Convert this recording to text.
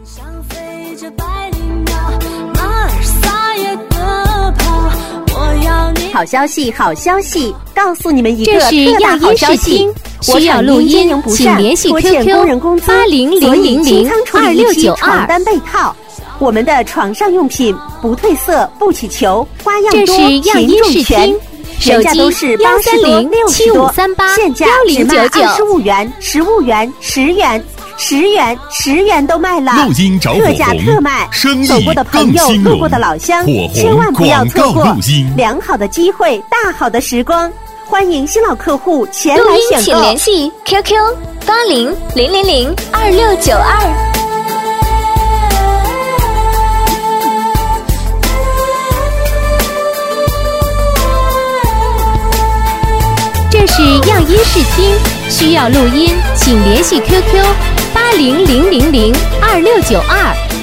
像飞着百灵鸟，马儿撒野的跑，我要你。 好消息，好消息！告诉你们一个这是特大好消息， 需要录音，请联系 QQ 80002692。 床单被套，我们的床上用品不褪色、不起球，花样多， 这是样音视听。 原价都是80多、60多，现价只卖25元、15元、10元。10元都卖了， 录音找特价特卖，走过的朋友、路过的老乡，千万不要错过良好的机会，大好的时光，欢迎新老客户前来选购。 请联系 QQ 80002692。 这是样音视听，需要录音，请联系 QQ 80002692。